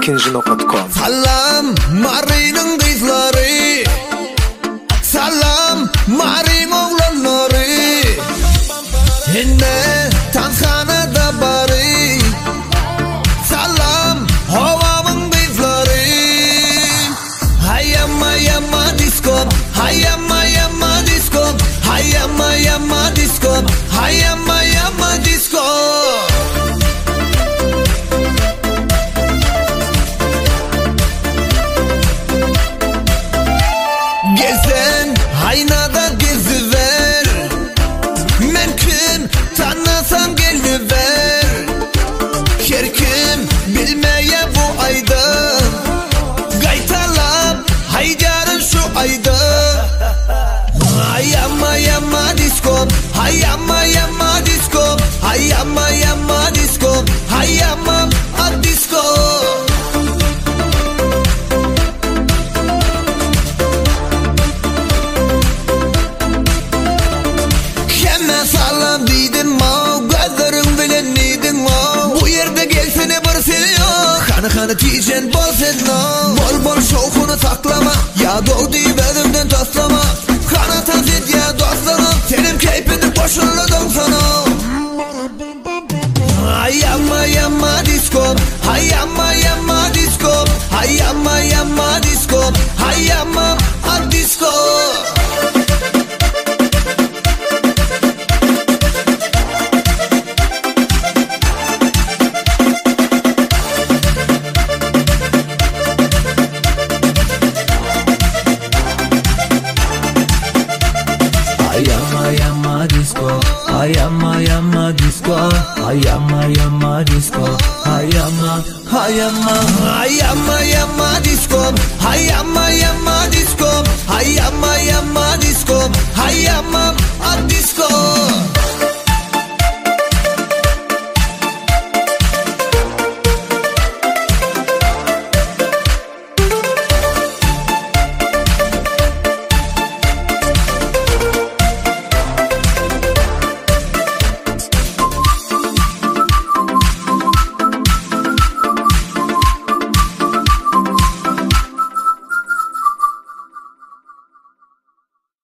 ikinci.com. Salam Mari'nin kızları, salam Mari'nin oğlanları, inne tanzhanada bari. Salam havamın kızları, hayama yama disco, hayama yama disco, hayama yama disco, hayama yama disco. Gezen aynada geziver, mümkün tanısan geliver. Her kim bilmeye bu ayda, gaytalap haydarın şu ayda. Hayama yama disco, hayama yama disco, hayama yama disco, hayama a disco. Salam dedim ma, gözlerim bilen neydin ma. Bu yerde gelsene bir seni yok, kanı tijen bol sen no. Bol bol şokunu saklama, ya doğdu belimden taslama. Kana tazit ya dostlarım, senin keyfini boşunladım sana. Hayama yama disco, hayama yama disco, hayama yama disco, hayama a disco. Hayama yama disco, hayama yama disco, hayama yama disco, hayama, hayama, hayama yama disco, hayama